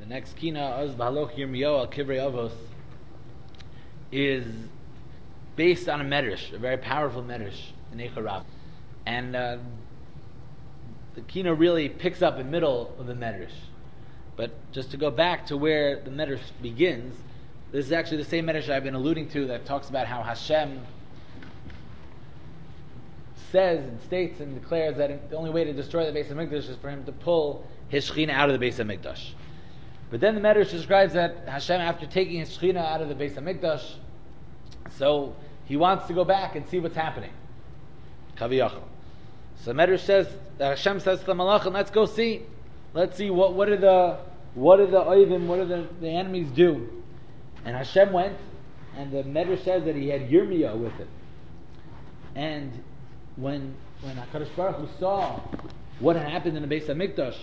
The next kina, Az Bahaloch Yirmiyahu al Kivrei Avos, is based on a medrash, a very powerful medrash in Eicha Rabbah. And the kina really picks up in the middle of the medrash. But just to go back to where the medrash begins, this is actually the same medrash I've been alluding to that talks about how Hashem says and states and declares that the only way to destroy the Beis HaMikdash is for him to pull his Shekhinah out of the Beis HaMikdash. But then the Medrash describes that Hashem, after taking his Shekhinah out of the Beis HaMikdash, so he wants to go back and see what's happening. Kaviyachal. So the Medrash says that Hashem says to the Malachim, let's go see. Let's see what do the Oivim, what do the enemies do? And Hashem went, and the Medrash says that he had Yirmiyah with him. And when HaKadosh Baruch Hu saw what had happened in the Beis HaMikdash,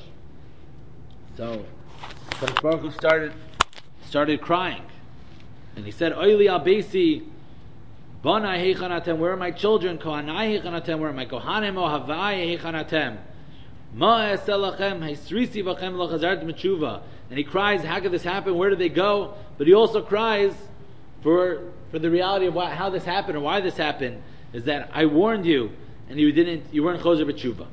so HaKadosh Baruch Hu started crying, and he said, "Oili al Beisi, Banai heichanatem, where are my children? Kohanai heichanatem, where are my Kohanim? O Havai heichanatem, Ma eselachem heisrisi v'chem l'chazart m'tshuva." And he cries, "How could this happen? Where did they go?" But he also cries for the reality of how this happened or why this happened. Is that I warned you, and you weren't chozer b'tshuva.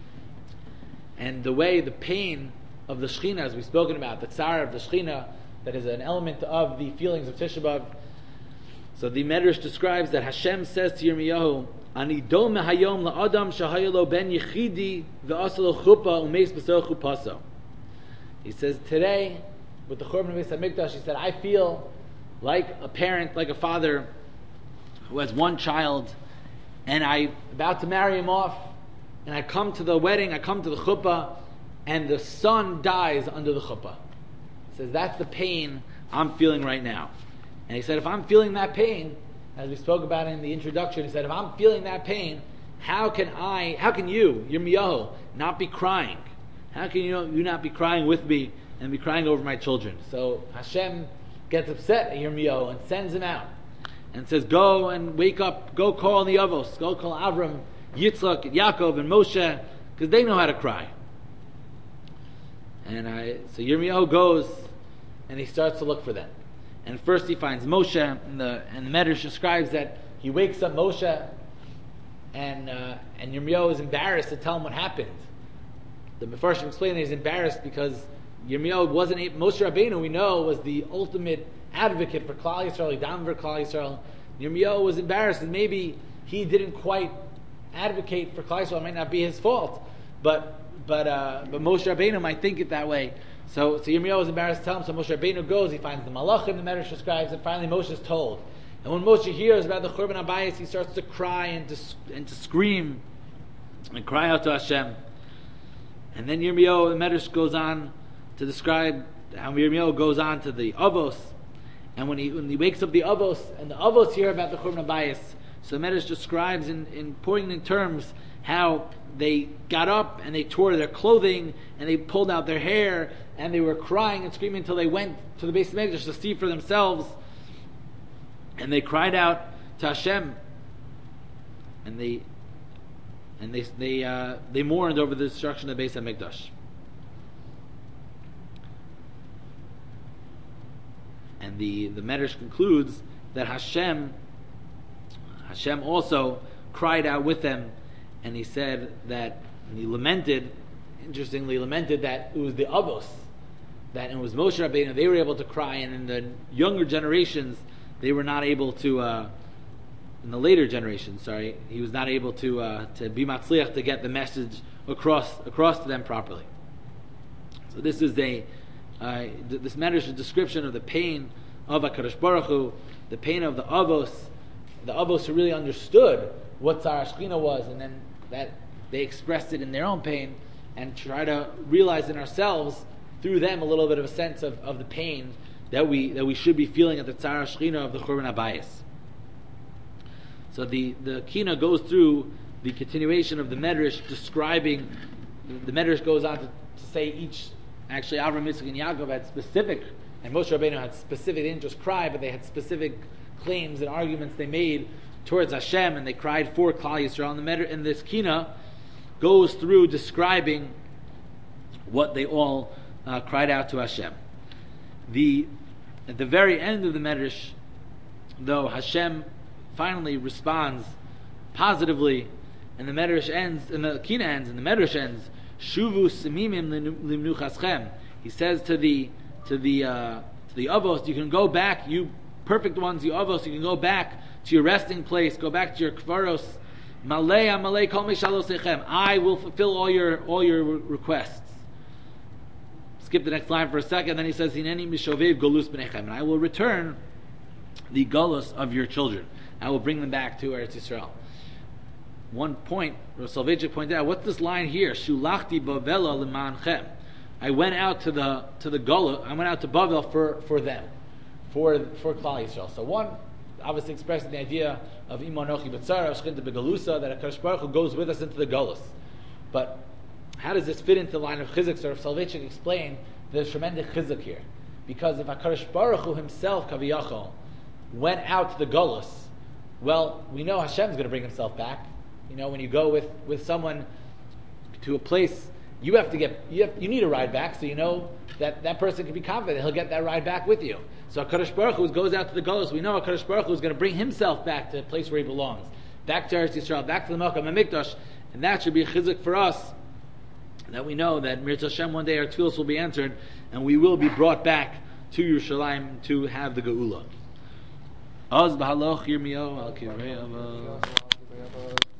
And the pain of the Shekhinah, as we've spoken about, the tzara of the Shekhinah, that is an element of the feelings of Tisha B'Av. So the Medrash describes that Hashem says to Yirmiyahu, "Ani do mehayom la'adam shahayalo ben yichidi ve'asalo chuppah umeis b'sor chuppasa." He says, today, with the Churban of Beis HaMikdash, he said, I feel like a parent, like a father who has one child, and I'm about to marry him off, and I come to the wedding, I come to the chuppah, and the son dies under the chuppah. He says, that's the pain I'm feeling right now. And he said, if I'm feeling that pain, as we spoke about in the introduction, he said, if I'm feeling that pain, how can you, Yirmiyahu, not be crying? How can you not be crying with me and be crying over my children? So Hashem gets upset at Yirmiyahu and sends him out and says, go and wake up, go call the Avos, go call Avram, Yitzchak, Yaakov, and Moshe, because they know how to cry. And so Yirmiyahu goes and he starts to look for them. And first he finds Moshe, and the Medrash describes that he wakes up Moshe, and Yirmiyahu is embarrassed to tell him what happened. The Mefarshim explain that he's embarrassed because Yirmiyahu Moshe Rabbeinu, we know, was the ultimate advocate for Klal Yisrael. He davened for Klal Yisrael. Yirmiyahu was embarrassed, and maybe he didn't quite advocate for Klal Yisrael. It might not be his fault, but Moshe Rabbeinu might think it that way. So Yirmiyahu was embarrassed to tell him. So Moshe Rabbeinu goes. He finds the Malachim, the Medrash describes, and finally Moshe is told. And when Moshe hears about the Churban Abayis, he starts to cry and to scream and cry out to Hashem. And then Yirmiyahu, the Medrash goes on to describe how Yirmiyahu goes on to the Avos, and when he wakes up the Avos, and the Avos hear about the Churban Abayis, so the Medrash describes in poignant terms how they got up and they tore their clothing and they pulled out their hair and they were crying and screaming until they went to the Beis HaMikdash to see for themselves, and they cried out to Hashem, and they mourned over the destruction of the Beis HaMikdash. And the Medrash concludes that Hashem also cried out with them, and he said that, and he lamented that it was the Avos, that it was Moshe Rabbeinu, they were able to cry, and in the younger generations, they were not able to, in the later generations, he was not able to be matzliach to get the message across to them properly. So this is this matters a description of the pain of HaKadosh Baruch Hu, the pain of the Avos who really understood what Tzara Shekhinah was, and then that they expressed it in their own pain, and try to realize in ourselves through them a little bit of a sense of the pain that we should be feeling at the Tzara Shekhinah of the Churban Abayis. So the Kina goes through the continuation of the Medrash, describing. The Medrash goes on to say actually Avram, Yitzchak, and Yaakov had specific, and Moshe Rabbeinu had specific. They didn't just cry, but they had specific claims and arguments they made towards Hashem, and they cried for Klal Yisrael. And this Kina goes through describing what they all cried out to Hashem. At the very end of the Medrash, though, Hashem finally responds positively, and the Medrash ends, and the Kina ends, and the Medrash ends. Shuvu simimim limnuchaschem. He says to the avos, you can go back, you perfect ones, you avos, you can go back to your resting place, go back to your kvaros. Malei kol meshalosechem. I will fulfill all your requests. Skip the next line for a second. Then he says, "Hineni mishovev golus b'nechem," and I will return the golus of your children. I will bring them back to Eretz Yisrael. One point, Rav Soloveitchik pointed out, what's this line here? Shulachti bavela l'manchem. I went out to the golus. I went out to Bavel for them, for Klal Yisrael. So one, obviously expressing the idea of Imanochi B'tzara, Shchinta B'galusa, that HaKadosh Baruch Hu goes with us into the Golus. But how does this fit into the line of Chizuk? So Rav Soloveitchik explained there's tremendous Chizuk here. Because if HaKadosh Baruch Hu himself, Kaviyachol, went out to the Golus, well, we know Hashem's going to bring himself back. You know, when you go with someone to a place, you need a ride back, so you know that person can be confident he'll get that ride back with you. So HaKadosh Baruch Hu goes out to the Golus. We know HaKadosh Baruch Hu is going to bring himself back to the place where he belongs, back to Eretz Yisrael, back to the Melcham HaMikdash, and that should be a chizuk for us, that we know that Mirz Hashem one day our tefillos will be answered, and we will be brought back to Yerushalayim to have the Geula.